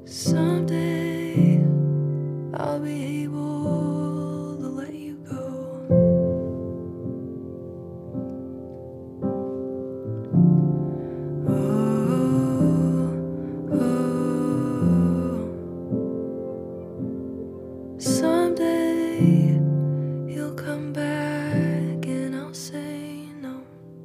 Someday I'll be able to let you go. Someday you'll come back and I'll say no.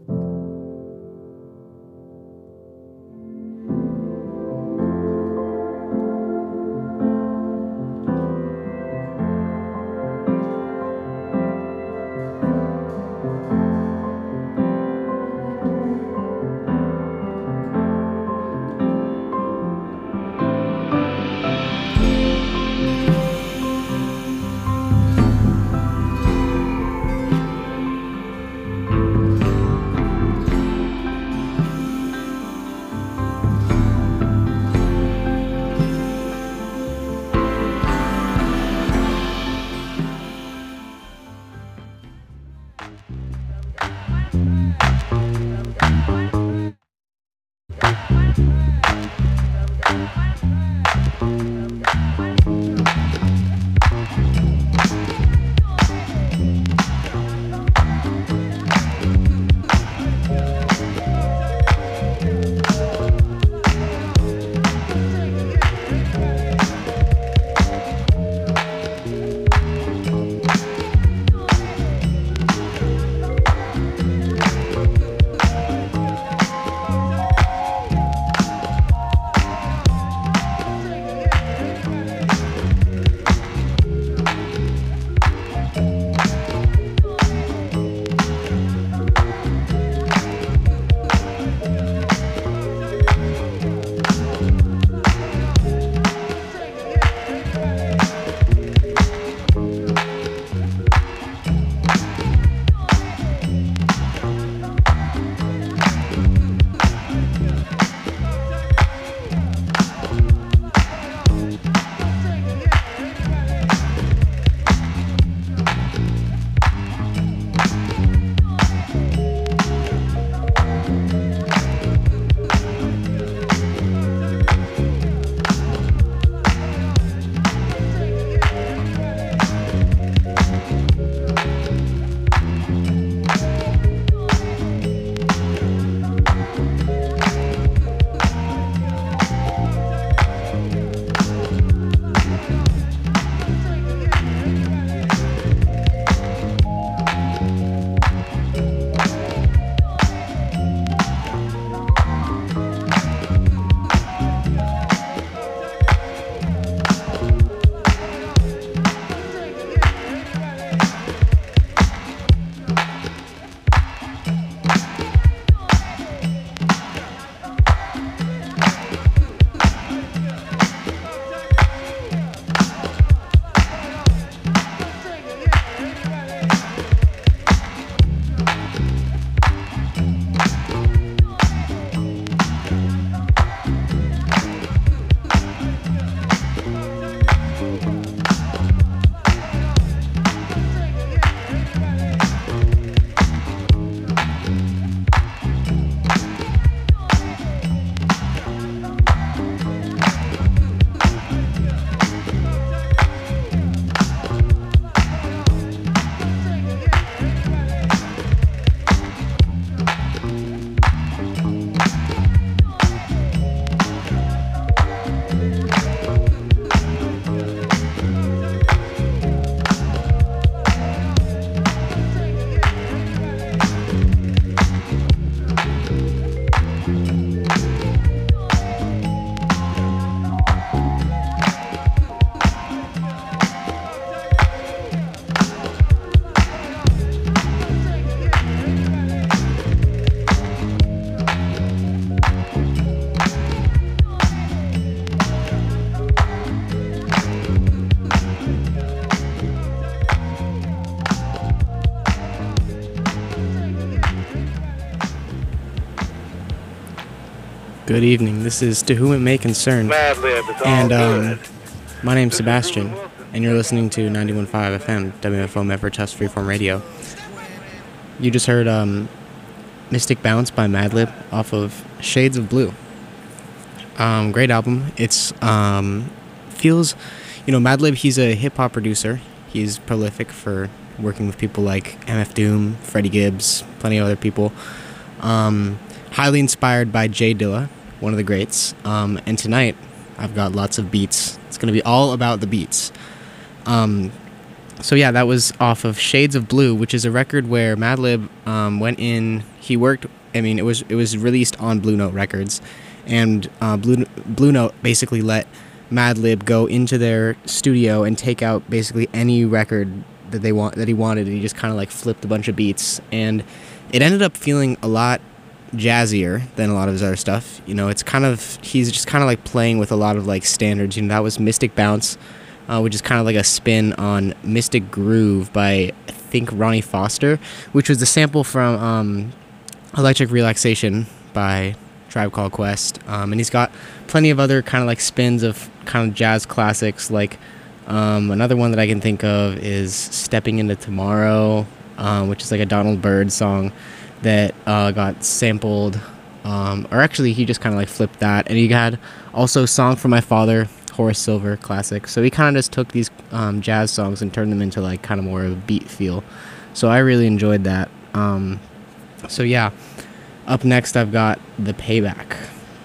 Good evening. This is To Whom It May Concern. And my name's Sebastian, and you're listening to 91.5 FM, WFO Memphis Test Freeform Radio. You just heard Mystic Bounce by Madlib off of Shades of Blue. Great album. It's feels, Madlib. He's a hip hop producer. He's prolific for working with people like MF Doom, Freddie Gibbs, plenty of other people. Highly inspired by Jay Dilla, one of the greats. And tonight, I've got lots of beats. It's gonna be all about the beats. So yeah, that was off of Shades of Blue, which is a record where Madlib went in. He worked. I mean, it was released on Blue Note Records, and Blue Note basically let Madlib go into their studio and take out basically any record that he wanted, and he just kind of like flipped a bunch of beats, and it ended up feeling a lot jazzier than a lot of his other stuff. It's kind of, he's just kind of like playing with a lot of like standards. That was Mystic Bounce, which is kind of like a spin on Mystic Groove by, I think, Ronnie Foster, which was the sample from Electric Relaxation by Tribe Called Quest. And he's got plenty of other kind of like spins of kind of jazz classics. Like another one that I can think of is Stepping Into Tomorrow, which is like a Donald Byrd song that got sampled. Or actually, he just kind of like flipped that. And he had also Song for My Father, Horace Silver classic. So he kind of just took these jazz songs and turned them into like kind of more of a beat feel. So I really enjoyed that. So yeah, up next I've got The Payback.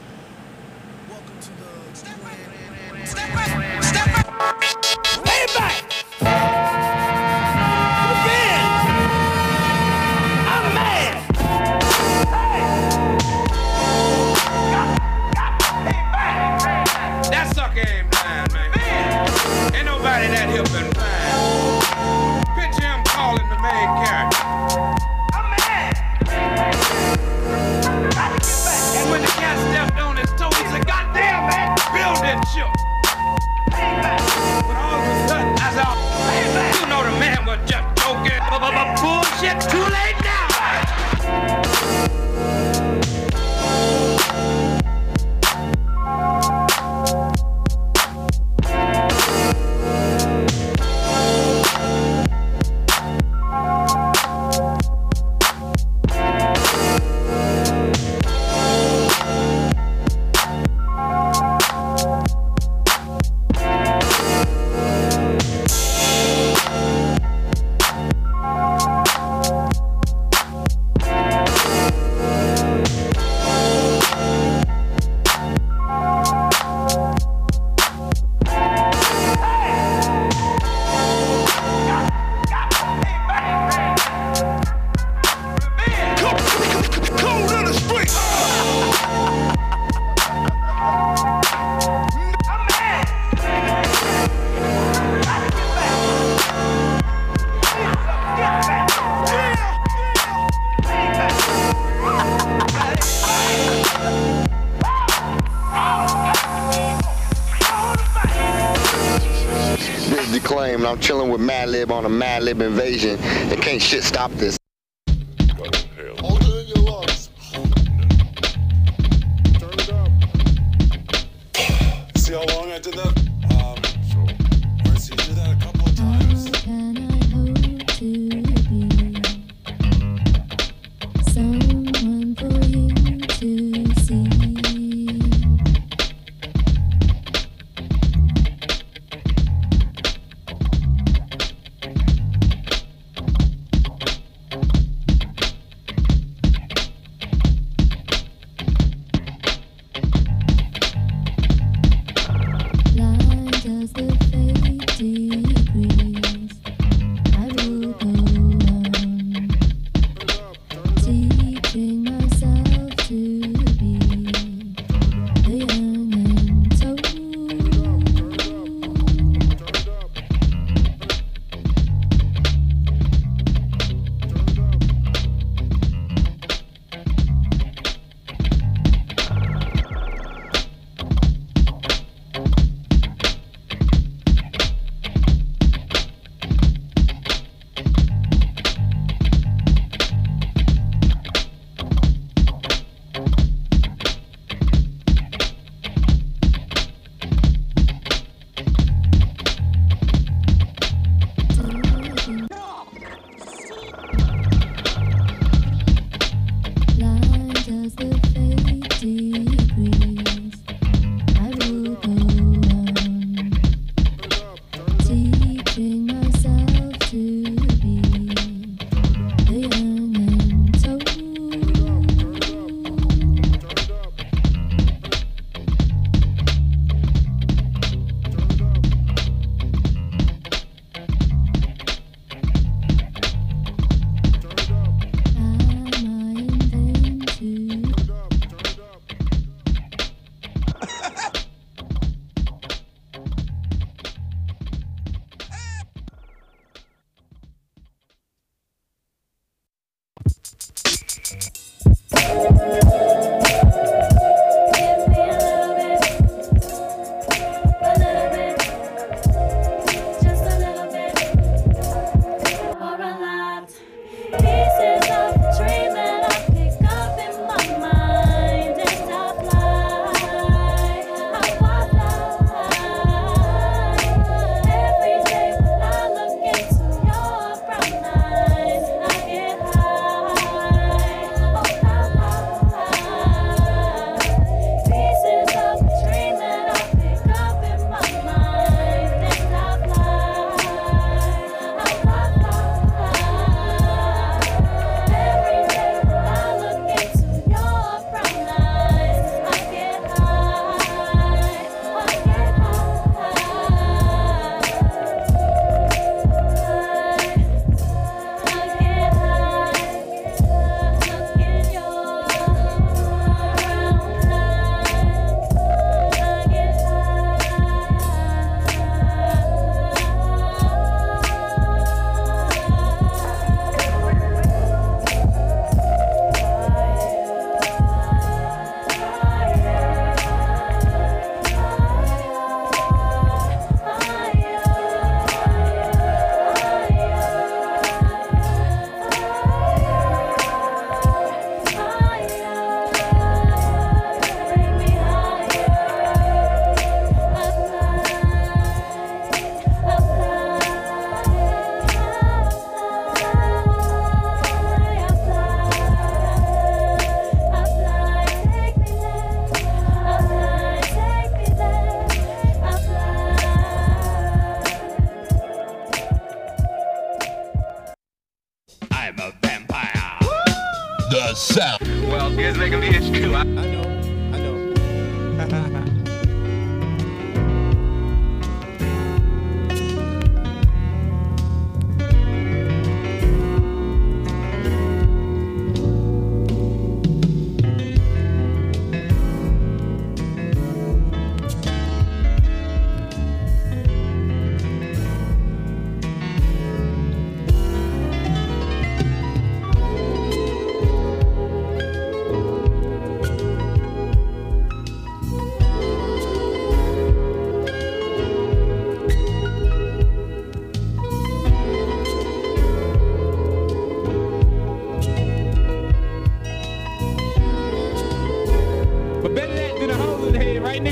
I'm chilling with Madlib on a Madlib invasion, and can't shit stop this. Hold it in your lungs. Turn it up. See how long I did that? Sure. Mercy, you did that a couple of times. How can I hope to be someone for you to see?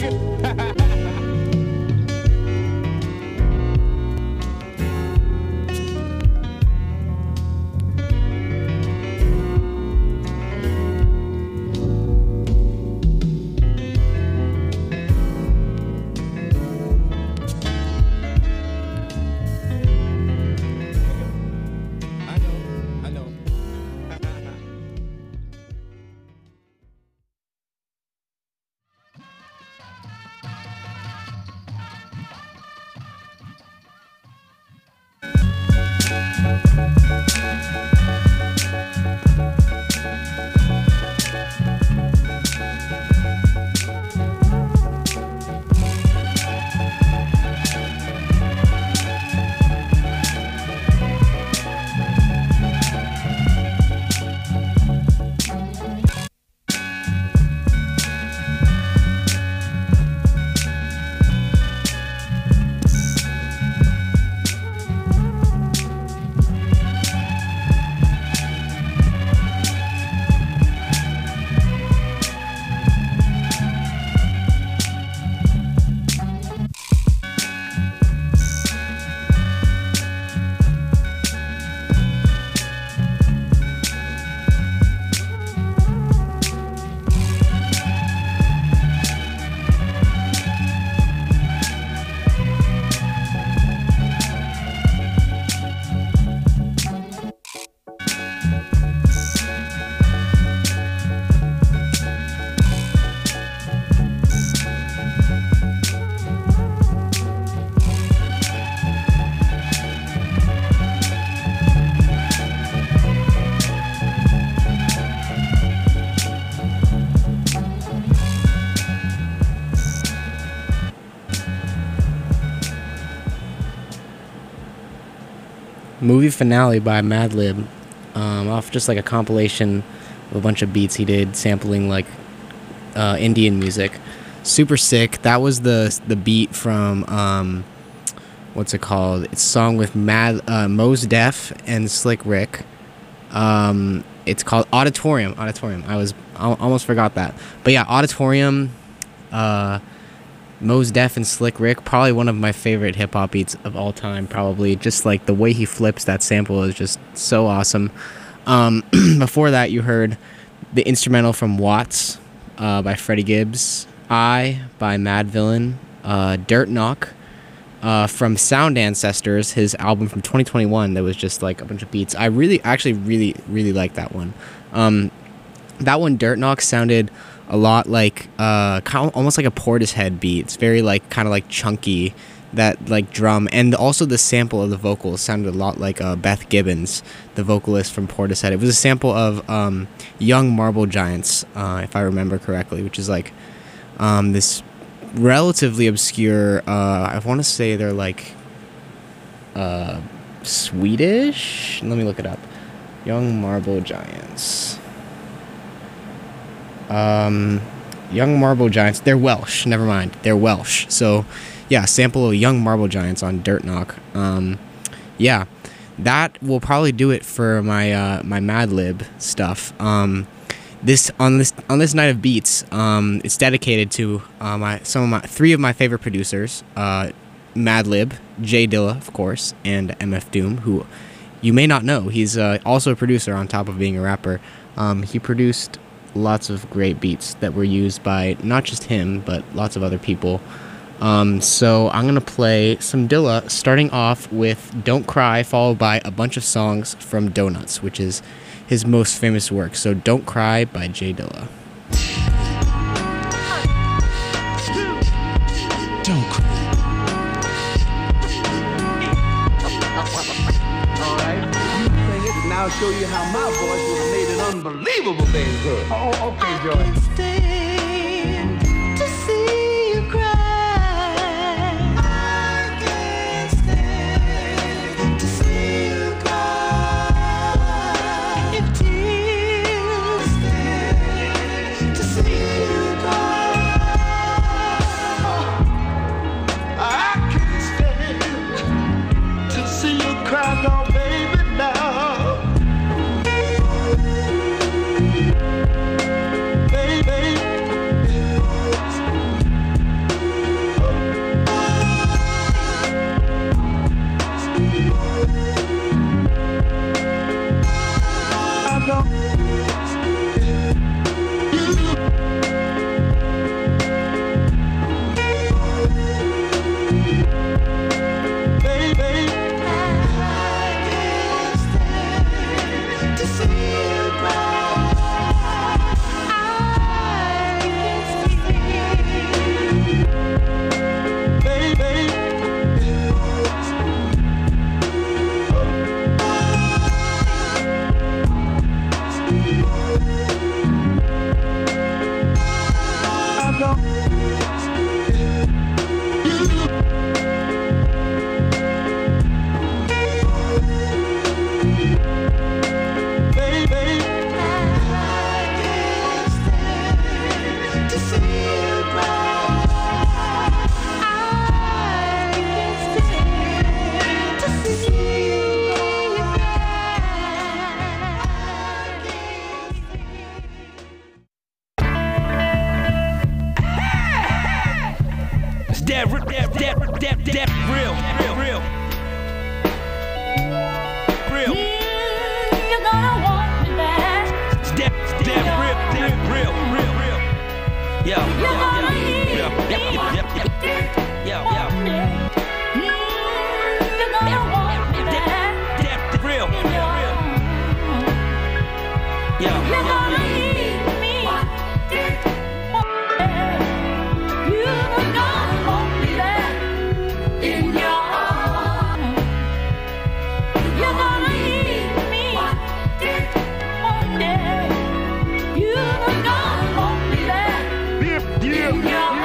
I know. Movie Finale by Madlib, off just like a compilation of a bunch of beats he did sampling like Indian music. Super sick. That was the beat from what's it called? It's a song with Mos Def and Slick Rick. It's called Auditorium. I almost forgot that. But yeah, Auditorium, Mos Def and Slick Rick, probably one of my favorite hip-hop beats of all time, probably. Just like the way he flips that sample is just so awesome. Before that, you heard the instrumental from Watts by Freddie Gibbs, I by Mad Villain, Dirt Knock from Sound Ancestors, his album from 2021 that was just like a bunch of beats. I really like that one. That one, Dirt Knock, sounded a lot like almost like a Portishead beat. It's very like kind of like chunky, that like drum, and also the sample of the vocals sounded a lot like Beth Gibbons, the vocalist from Portishead. It was a sample of Young Marble Giants, if I remember correctly, which is like this relatively obscure, I want to say they're like Swedish. Let me look it up. Young Marble Giants. Young Marble Giants. They're Welsh. Never mind. They're Welsh. So, yeah, sample of Young Marble Giants on Dirt Knock. Yeah, that will probably do it for my my Madlib stuff. This on this night of beats, it's dedicated to three of my favorite producers, Madlib, Jay Dilla, of course, and MF Doom, who you may not know. He's also a producer on top of being a rapper. He produced lots of great beats that were used by not just him, but lots of other people. So I'm gonna play some Dilla, starting off with Don't Cry, followed by a bunch of songs from Donuts, which is his most famous work. So Don't Cry by Jay Dilla. Don't cry. I'll show you how my voice would have made an unbelievable thing good. Oh, okay, Joy. I can't stand to see you cry. I can't stand to see you cry. If tears stand to see you cry. I can't stand to see you cry, no, baby, now. Baby, real. You're gonna want me back. Real. Yo. You're gonna need me. Yo. Want me. You're gonna want me back. Real. You're Yo. gonna need me. You're gonna want me back in your arms. You're gonna need me one day. You're gonna want me back in your arms.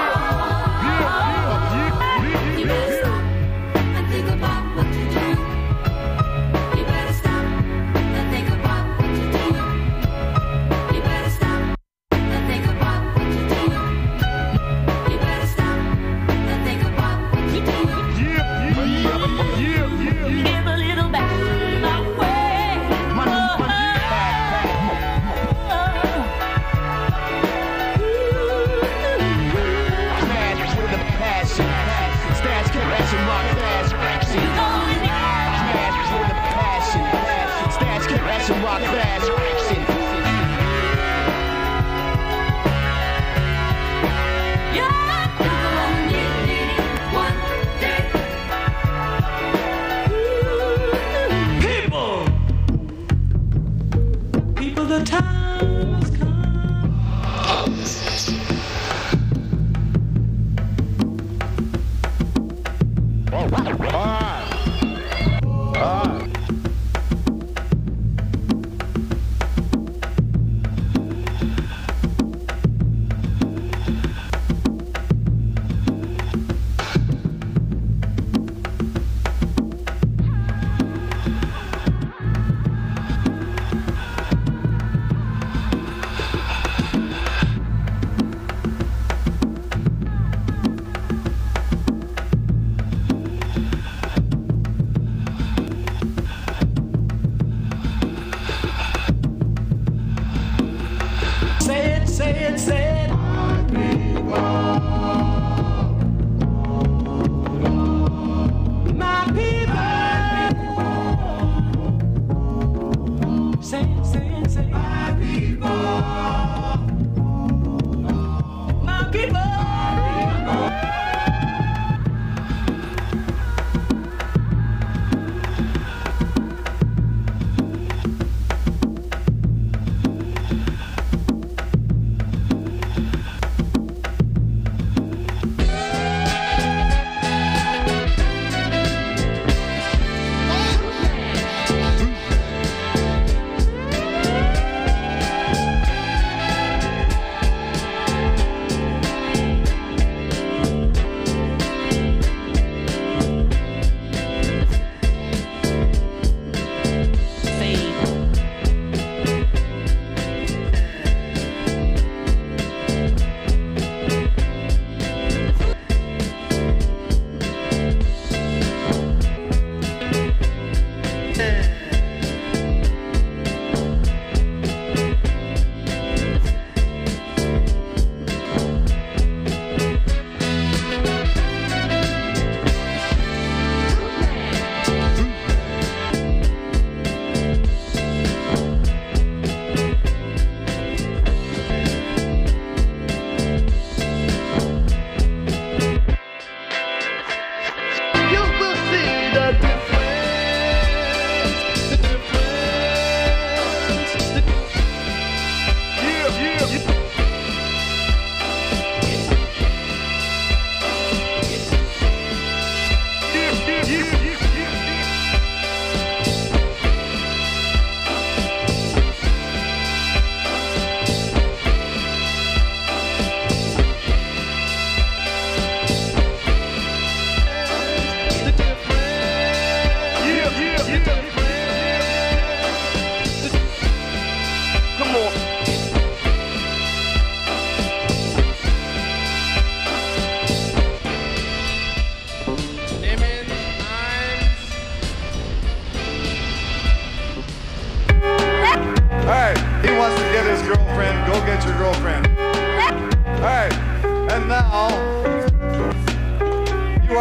You better stop and think about what you're doing. You better stop and think about what you're doing.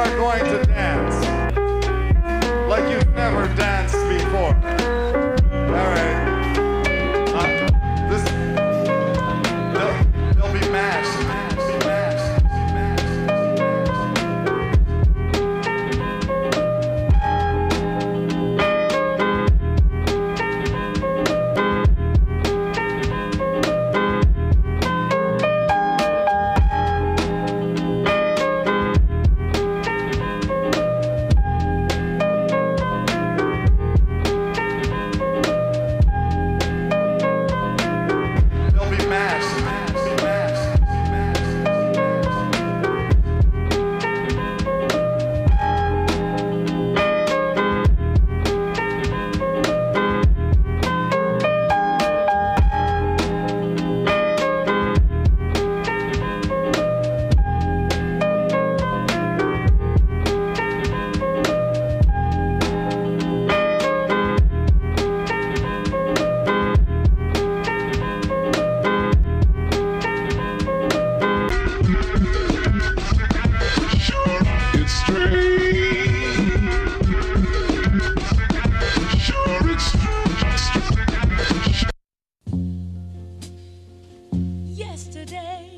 are going to dance like you've never danced before. All right. They'll be mashed. Yesterday.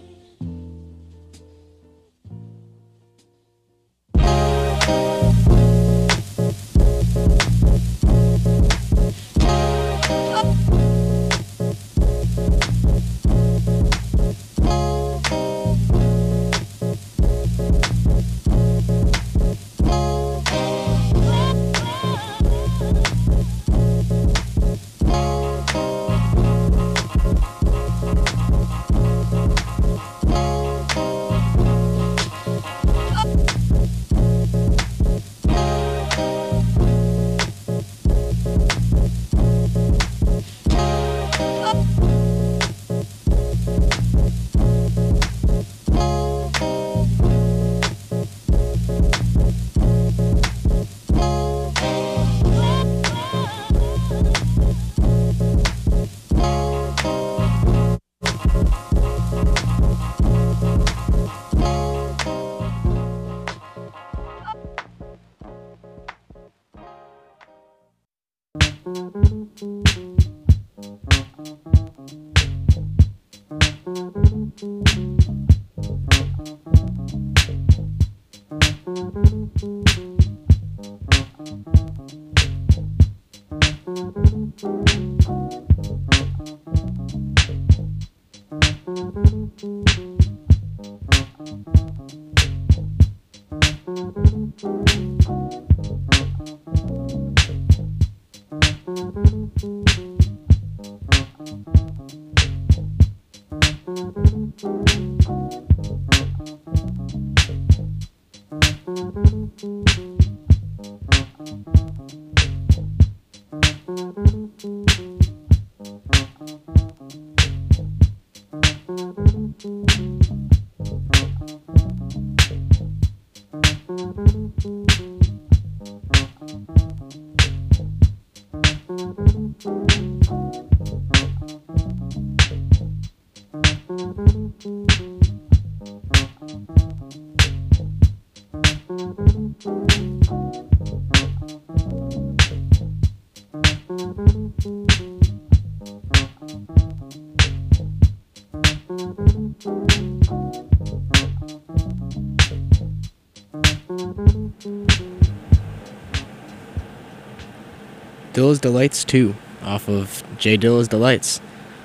Dilla's Delights 2 off of J Dilla's Delights.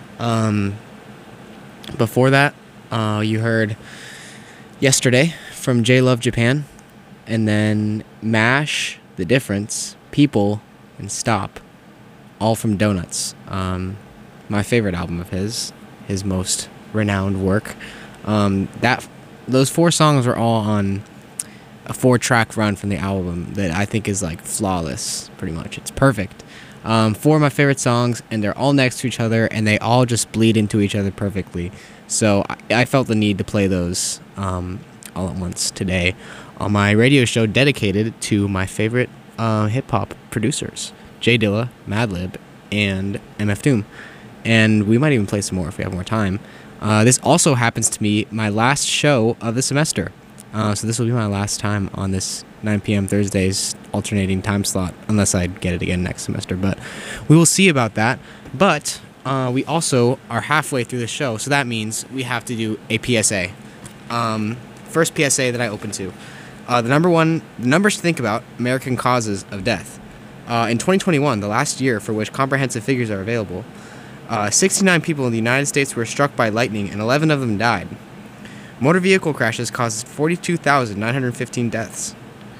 Before that, you heard Yesterday from J Love Japan, and then Mash, The Difference, People, and Stop, all from Donuts. My favorite album of his most renowned work. Those 4 songs were all on a 4-track run from the album that I think is like flawless, pretty much. It's perfect. 4 of my favorite songs, and they're all next to each other, and they all just bleed into each other perfectly. So I felt the need to play those all at once today on my radio show dedicated to my favorite hip-hop producers, J Dilla, Madlib, and MF Doom. And we might even play some more if we have more time. This also happens to be my last show of the semester. So this will be my last time on this 9 p.m. Thursdays alternating time slot, unless I get it again next semester. But we will see about that. But we also are halfway through the show, so that means we have to do a PSA. First PSA that I open to. The numbers to think about, American causes of death. In 2021, the last year for which comprehensive figures are available, 69 people in the United States were struck by lightning and 11 of them died. Motor vehicle crashes caused 42,915 deaths.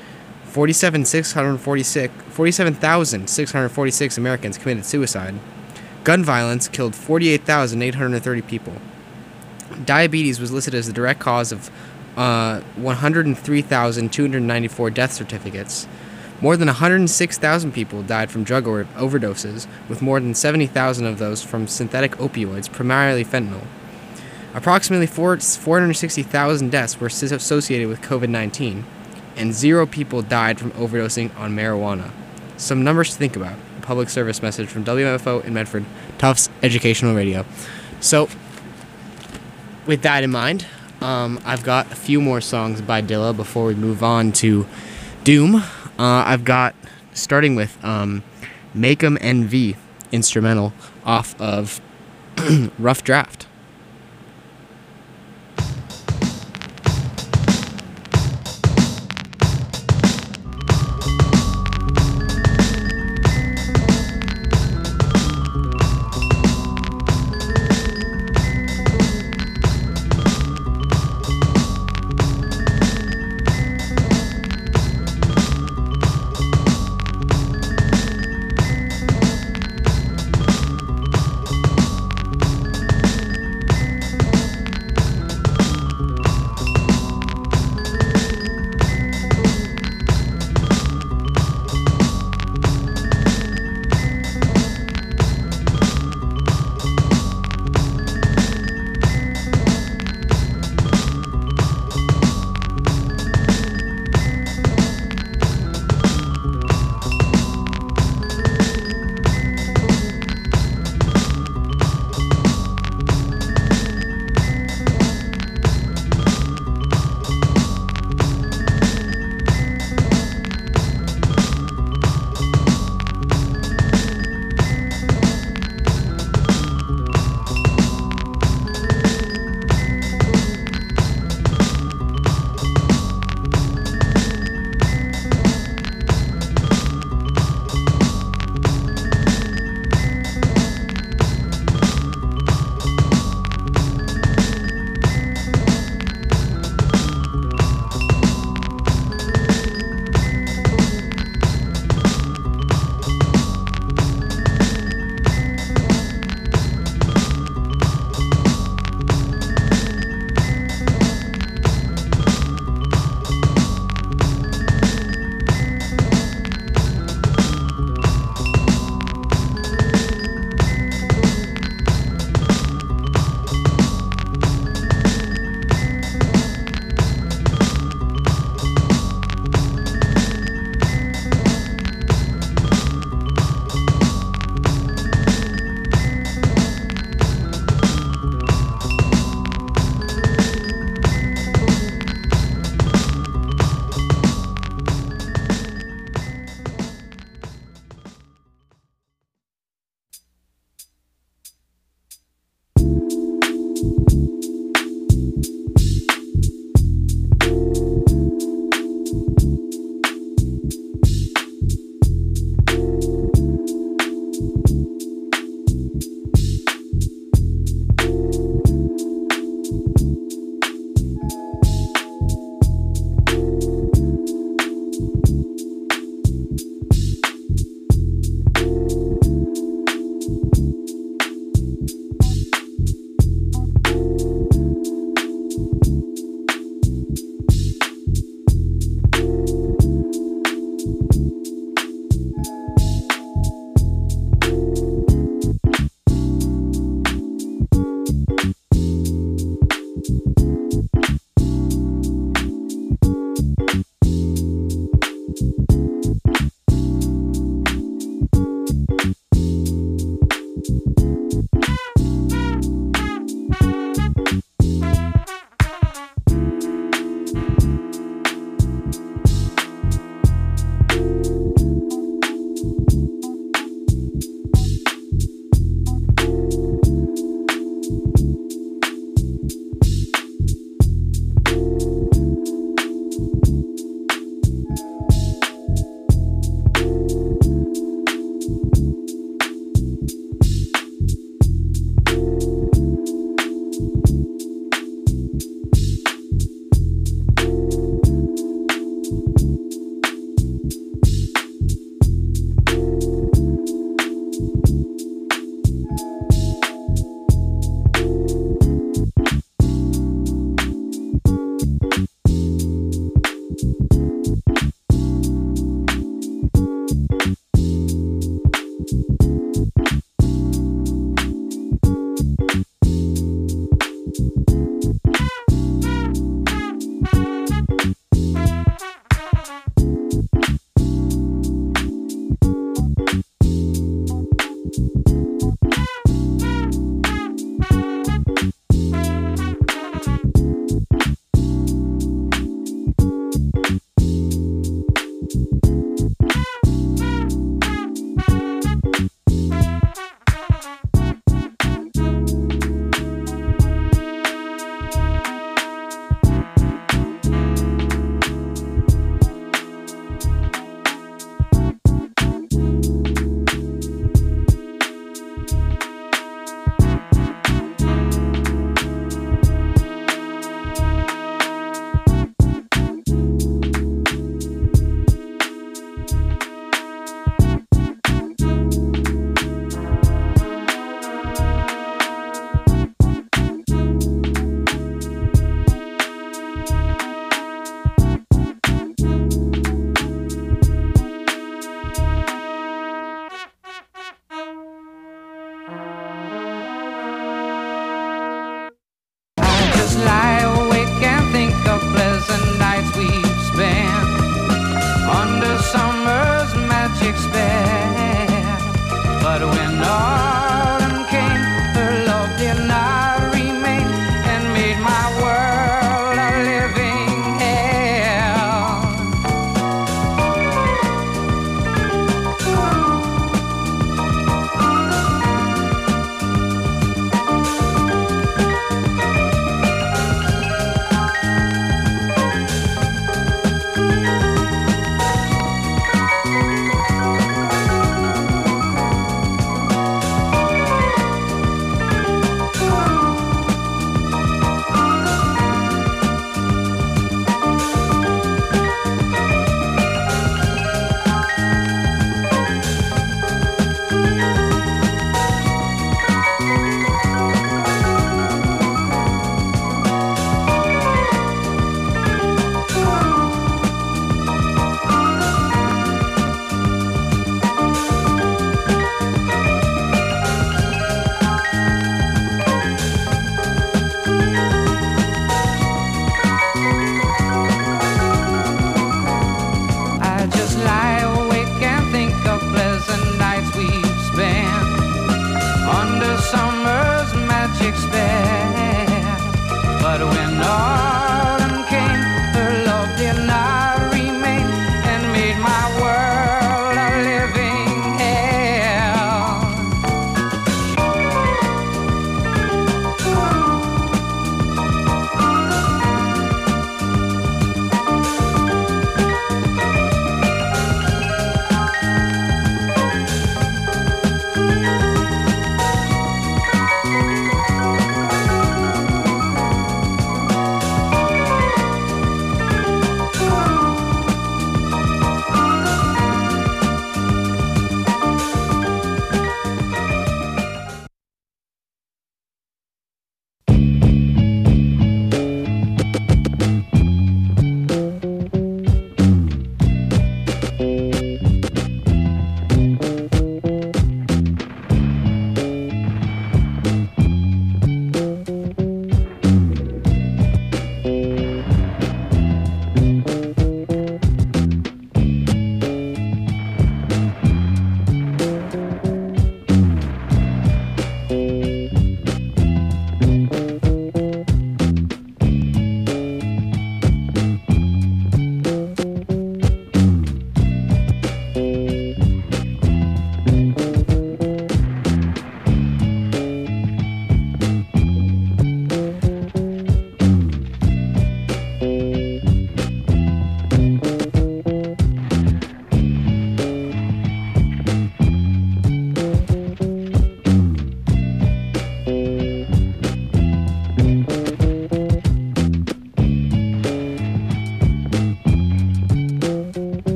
47,646 Americans committed suicide. Gun violence killed 48,830 people. Diabetes was listed as the direct cause of 103,294 death certificates. More than 106,000 people died from drug overdoses, with more than 70,000 of those from synthetic opioids, primarily fentanyl. Approximately 460,000 deaths were associated with COVID-19, and 0 people died from overdosing on marijuana. Some numbers to think about. A public service message from WMFO in Medford, Tufts Educational Radio. So, with that in mind, I've got a few more songs by Dilla before we move on to Doom. I've got, starting with Make 'Em NV instrumental off of Rough Draft.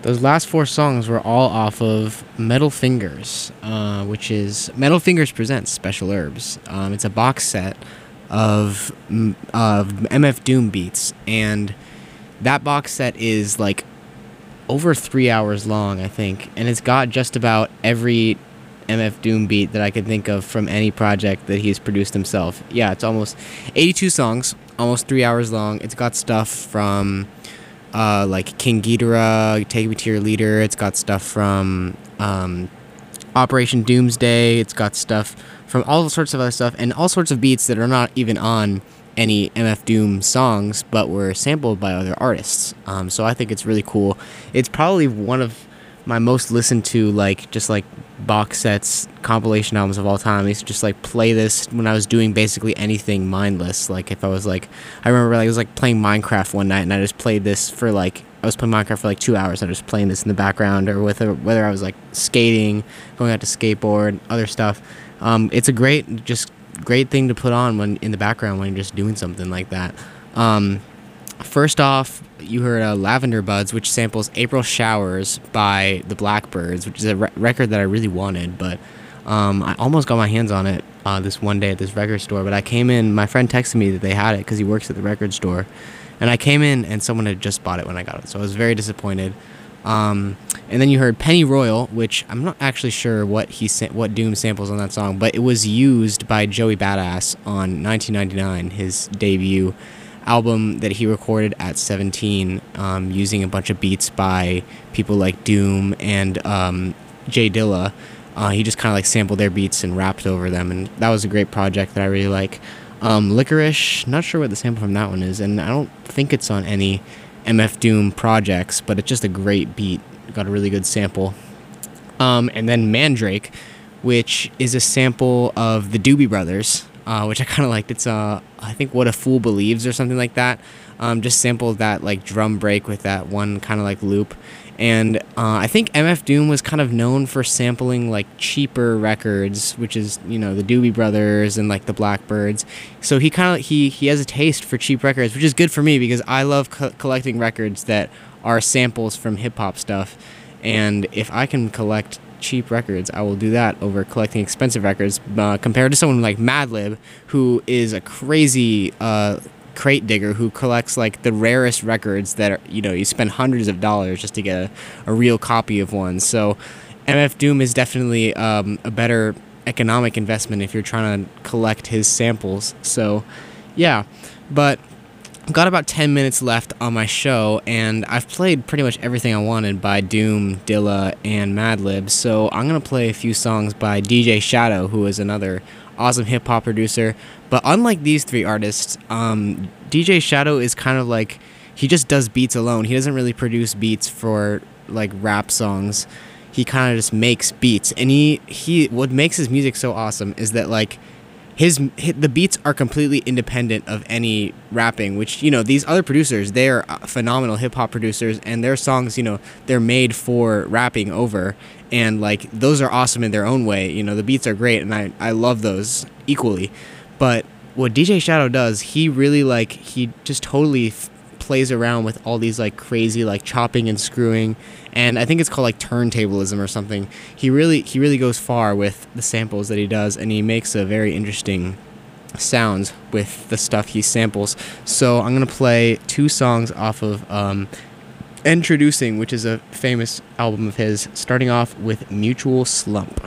Those last 4 songs were all off of Metal Fingers, which is Metal Fingers Presents Special Herbs. It's a box set of MF Doom beats, and that box set is like over 3 hours long, I think, and it's got just about every MF Doom beat that I could think of from any project that he's produced himself. Yeah, it's almost 82 songs, almost 3 hours long. It's got stuff from like King Ghidorah, Take Me to Your Leader. It's got stuff from Operation Doomsday. It's got stuff from all sorts of other stuff and all sorts of beats that are not even on any MF Doom songs but were sampled by other artists. So I think it's really cool. It's probably one of my most listened to just box sets, compilation albums of all time. I used to just play this when I was doing basically anything mindless. Like if I was I remember I was playing Minecraft one night and I just played this for I was playing Minecraft for 2 hours. I was just playing this in the background, or whether I was skating, going out to skateboard, other stuff. It's a great thing to put on when in the background when you're just doing something like that. First off, you heard Lavender Buds, which samples April Showers by the Blackbirds, which is a record that I really wanted, but I almost got my hands on it this one day at this record store, but I came in, my friend texted me that they had it because he works at the record store, and I came in and someone had just bought it when I got it, so I was very disappointed. And then you heard Penny Royal, which I'm not actually sure what Doom samples on that song, but it was used by Joey Badass on 1999, his debut album that he recorded at 17, using a bunch of beats by people like Doom and Jay Dilla. He just kind of sampled their beats and rapped over them, and that was a great project that I really like. Licorice, not sure what the sample from that one is, and I don't think it's on any MF Doom projects, but it's just a great beat. Got a really good sample. And then Mandrake, which is a sample of the Doobie Brothers, which I kind of liked. It's I think What a Fool Believes or something like that. Just sampled that drum break with that one kind of loop. And I think MF Doom was kind of known for sampling cheaper records, which is the Doobie Brothers and the Blackbirds. So he has a taste for cheap records, which is good for me because I love collecting records that are samples from hip hop stuff. And if I can collect cheap records, I will do that over collecting expensive records, compared to someone like Madlib, who is a crazy crate digger who collects the rarest records that are, you spend hundreds of dollars just to get a real copy of one. So MF Doom is definitely a better economic investment if you're trying to collect his samples. So yeah, but I've got about 10 minutes left on my show, and I've played pretty much everything I wanted by Doom, Dilla, and Madlib, so I'm going to play a few songs by DJ Shadow, who is another awesome hip-hop producer. But unlike these 3 artists, DJ Shadow is kind of he just does beats alone. He doesn't really produce beats for rap songs. He kind of just makes beats, and he what makes his music so awesome is that the beats are completely independent of any rapping, which, these other producers, they're phenomenal hip-hop producers, and their songs, they're made for rapping over, and, those are awesome in their own way. The beats are great, and I love those equally. But what DJ Shadow does, he really, he just totally plays around with all these, crazy, chopping and screwing, and I think it's called turntablism or something. He really goes far with the samples that he does, and he makes a very interesting sounds with the stuff he samples. So I'm gonna play 2 songs off of Introducing, which is a famous album of his, starting off with Mutual Slump.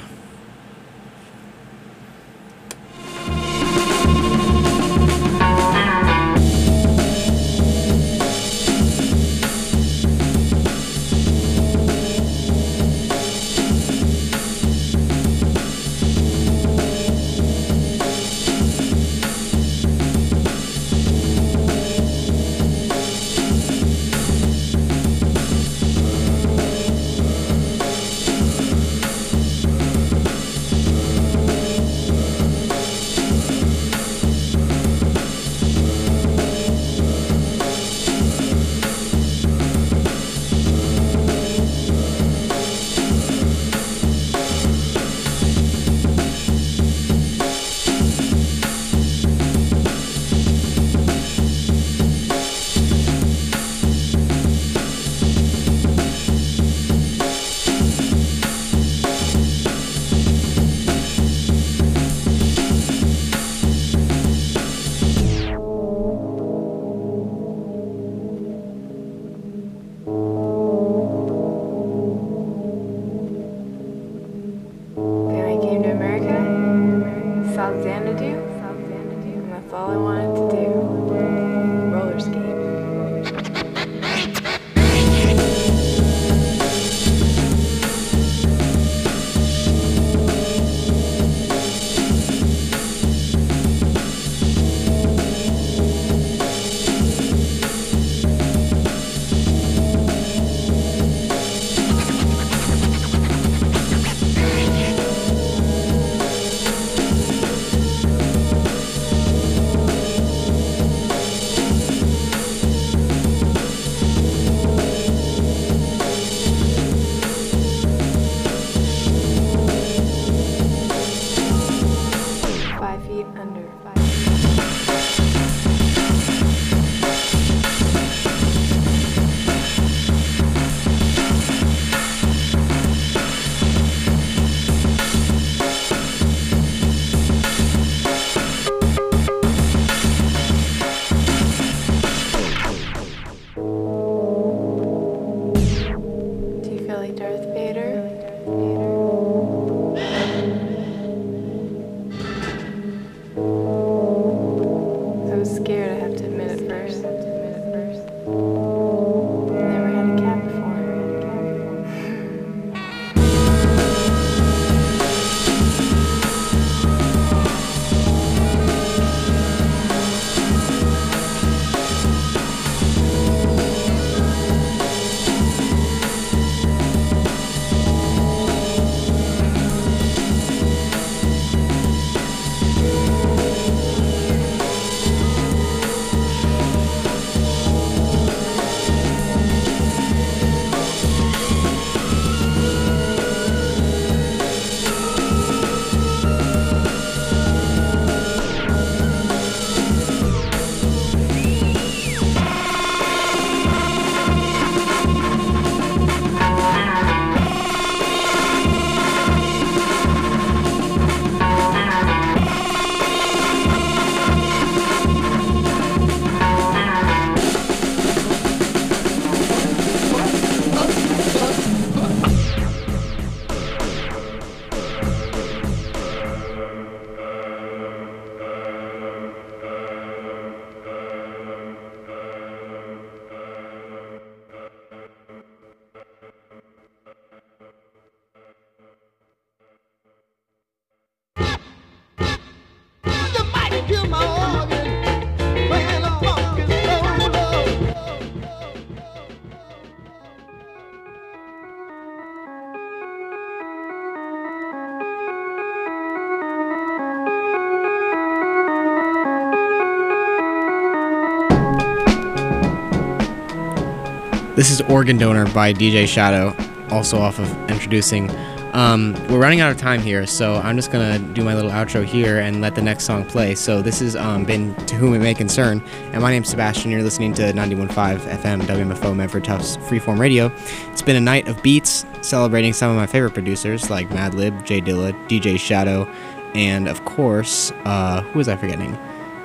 under 5. Do you feel like Darth Vader? I was scared, I have to admit at first. Never had a cat before. This is Organ Donor by DJ Shadow, also off of Introducing. We're running out of time here, so I'm just gonna do my little outro here and let the next song play. So this has been To Whom It May Concern, and my name's Sebastian. You're listening to 91.5 FM WMFO Medford Tufts Freeform Radio. It's been a night of beats, celebrating some of my favorite producers like Madlib, J Dilla, DJ Shadow, and of course, who was I forgetting?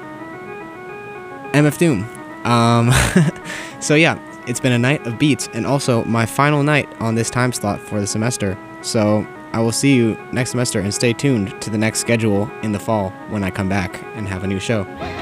MF Doom. So yeah, it's been a night of beats, and also my final night on this time slot for the semester. So I will see you next semester, and stay tuned to the next schedule in the fall when I come back and have a new show.